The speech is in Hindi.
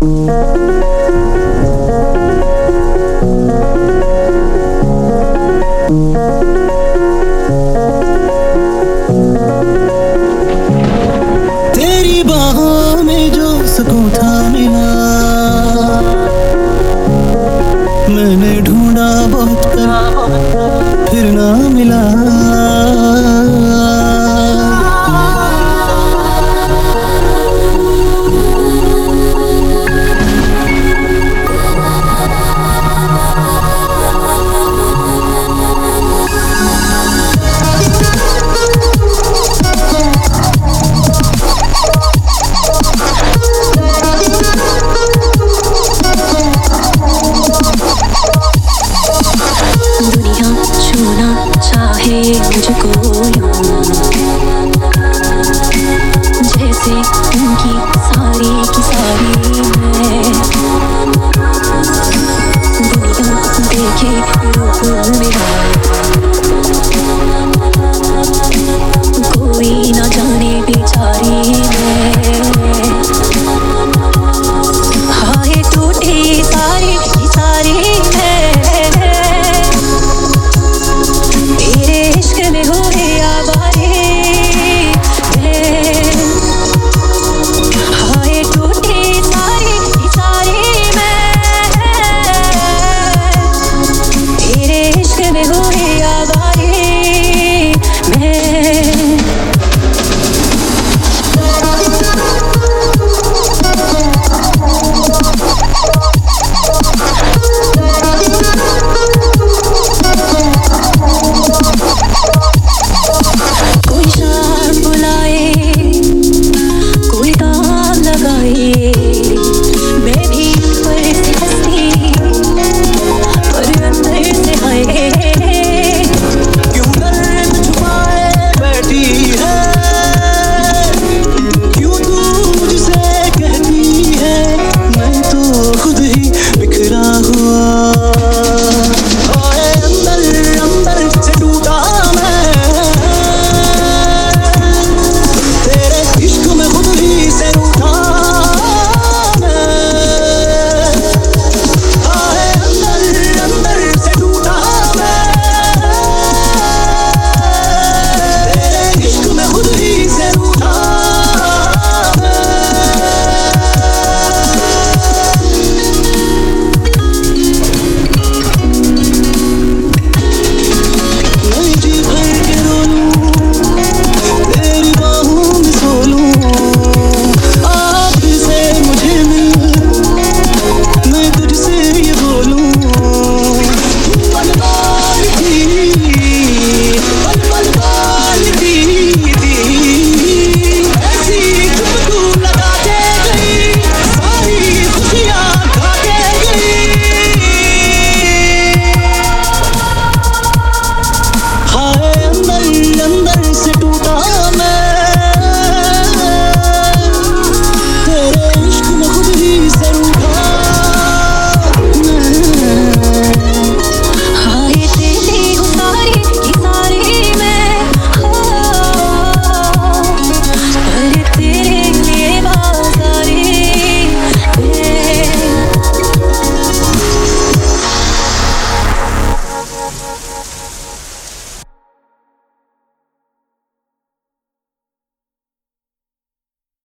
तेरी बाहों में जो सुकून था मिला, मैंने ढूंढा बहुत कर फिर ना मिला। चाहे मुझको जैसे उनकी सारी की सारी मैं दुनिया देखे रूप मेरा, कोई ना जाने बेचारी मैं। हाय टूटे सारी की सारी मैं, में हो आवारे हाय टूटे सारी सारी मैं, तेरे इश्क में हो आवारे मैं। कोई शाम बुलाए, कोई काम लगाए,